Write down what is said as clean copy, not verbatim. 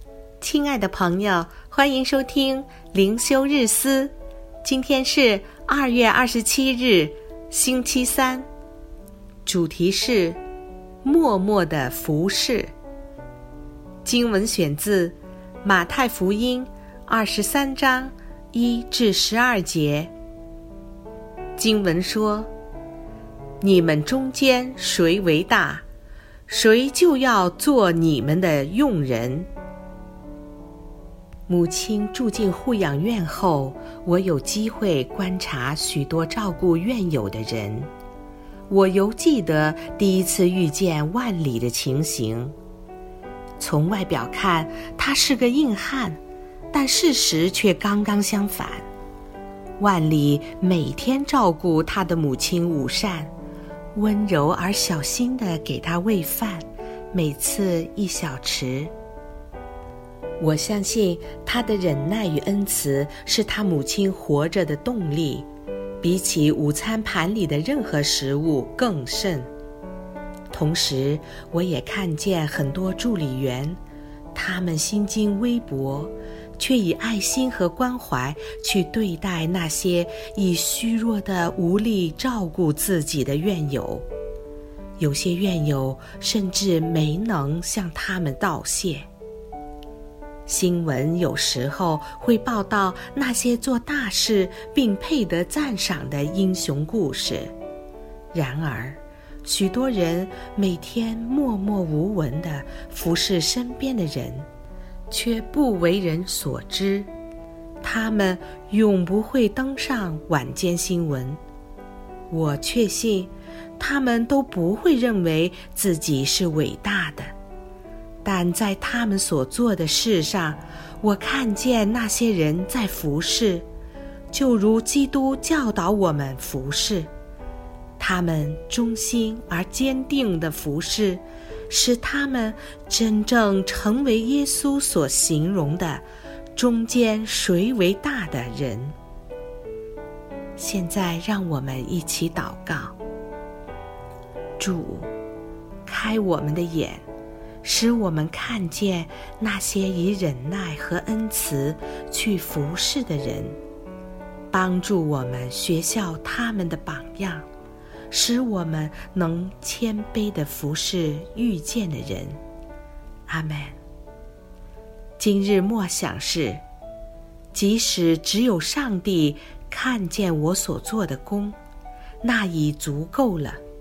亲爱的朋友，欢迎收听灵修日思。今天是2月27日，星期三。主题是默默的服侍。经文选自马太福音23章1至12节。经文说：你们中间谁为大，谁就要做你们的用人。母亲住进护养院后，我有机会观察许多照顾院友的人。我犹记得第一次遇见万里的情形。从外表看，他是个硬汉，但事实却刚刚相反。万里每天照顾他的母亲午膳，温柔而小心地给他喂饭，每次1小匙。我相信他的忍耐与恩慈是他母亲活着的动力，比起午餐盘里的任何食物更甚。同时，我也看见很多助理员，他们心境微薄，却以爱心和关怀去对待那些以虚弱的无力照顾自己的院友。有些院友甚至没能向他们道谢。新闻有时候会报道那些做大事并配得赞赏的英雄故事，然而许多人每天默默无闻地服侍身边的人，却不为人所知。他们永不会登上晚间新闻。我确信他们都不会认为自己是伟大的，但在他们所做的事上，我看见那些人在服侍，就如基督教导我们服侍。他们忠心而坚定的服侍，使他们真正成为耶稣所形容的中间谁为大的人。现在让我们一起祷告。主，开我们的眼，使我们看见那些以忍耐和恩慈去服侍的人，帮助我们学效他们的榜样，使我们能谦卑地服侍遇见的人。阿们。今日默想是：即使只有上帝看见我所做的工，那已足够了。